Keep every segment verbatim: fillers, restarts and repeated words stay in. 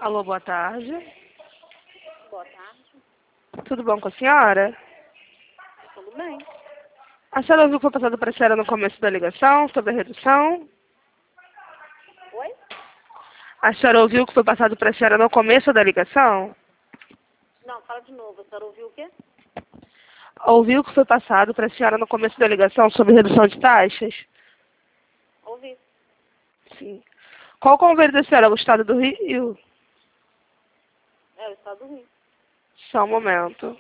Alô, boa tarde. Boa tarde. Tudo bom com a senhora? Tudo bem? A senhora ouviu que foi passado para a senhora no começo da ligação sobre a redução? Oi? A senhora ouviu que foi passado para a senhora no começo da ligação? Não, fala de novo. A senhora ouviu o quê? Ouviu que foi passado para a senhora no começo da ligação sobre redução de taxas? Ouvi. Sim. Qual o convênio da senhora? O estado do Rio? É o estado do Rio. Só um momento.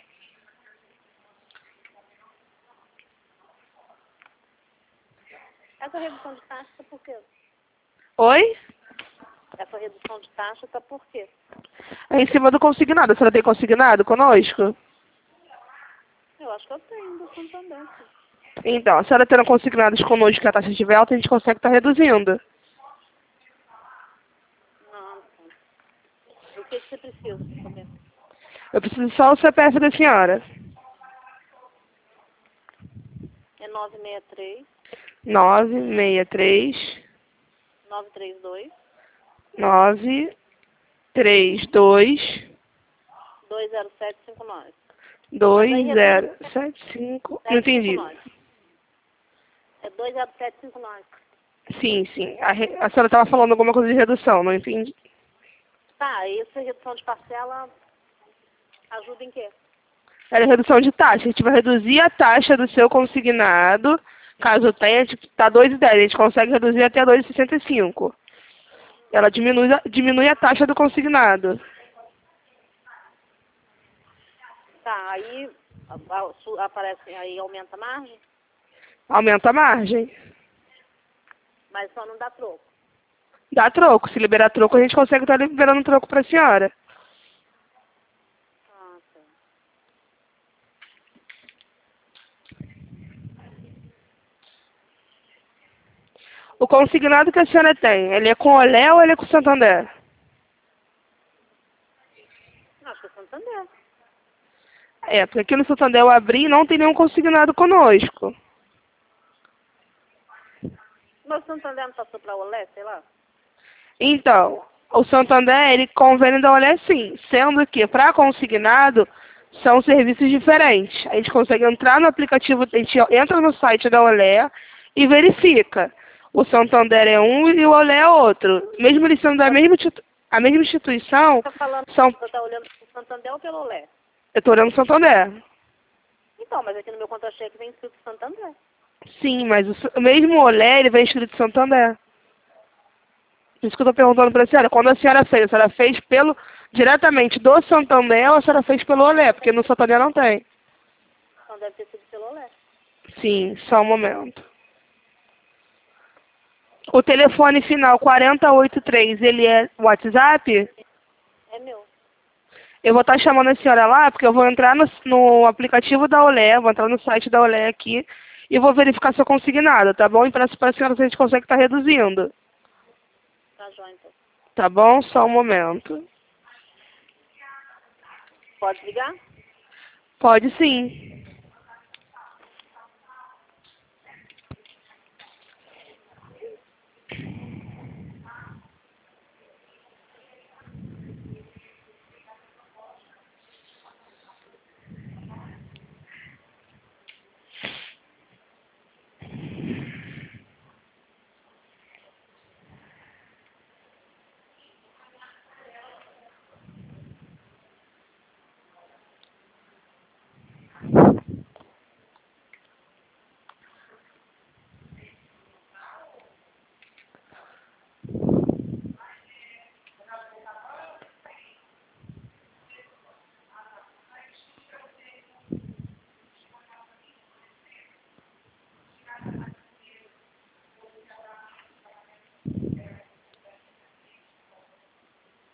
Essa redução de taxa está por quê? Oi? Essa redução de taxa está por quê? É em cima do consignado. A senhora tem consignado conosco? Eu acho que eu tenho do Santander. Sim. Então, a senhora tendo consignados conosco que a taxa estiver alta, a gente consegue estar reduzindo. Não, sim. O que, que você precisa para saber? Eu preciso só o C P F da senhora. É nove seis três, nove seis três, nove três dois, nove três dois, dois zero sete cinco nove. dois zero sete cinco. Não entendi. É dois zero sete cinco nove. Sim, sim. A, re... a senhora estava falando alguma coisa de redução, não entendi. Tá, e essa redução de parcela ajuda em quê? Era redução de taxa. A gente vai reduzir a taxa do seu consignado. Caso tenha, tipo, tá dois e dez. A gente consegue reduzir até dois e sessenta e cinco. Ela diminui, a- diminui a taxa do consignado. Tá, aí a- a- su- aparece, aí aumenta a margem, Aumenta a margem. mas só não dá troco. Dá troco. Se liberar troco, a gente consegue estar liberando troco para a senhora. Ah, tá. O consignado que a senhora tem, ele é com Olé ou ele é com Santander? Acho que é Santander. É, porque aqui no Santander eu abri e não tem nenhum consignado conosco. Mas o Santander não passou para o Olé, sei lá? Então, o Santander, ele convênio da Olé sim, sendo que para consignado são serviços diferentes. A gente consegue entrar no aplicativo, a gente entra no site da Olé e verifica. O Santander é um e o Olé é outro. Mesmo eles sendo da mesma, institu- a mesma instituição, Você está falando, são... você está olhando para o Santander ou pelo Olé? Eu estou olhando o Santander. Então, mas aqui no meu contra-cheque vem escrito Santander. Sim, mas o, s- o mesmo Olé, ele vem escrito Santander. Por isso que eu estou perguntando para a senhora, quando a senhora fez, a senhora fez pelo, diretamente do Santander ou a senhora fez pelo Olé? Porque no Santander não tem. Então deve ter sido pelo Olé. Sim, só um momento. O telefone final quatro oito três, ele é WhatsApp? É meu. Eu vou estar chamando a senhora lá, porque eu vou entrar no, no aplicativo da Olé, vou entrar no site da Olé aqui e vou verificar seu consignado, tá bom? E peço para a senhora se a gente consegue estar reduzindo. Tá jóia, então. Tá bom? Só um momento. Pode ligar? Pode sim.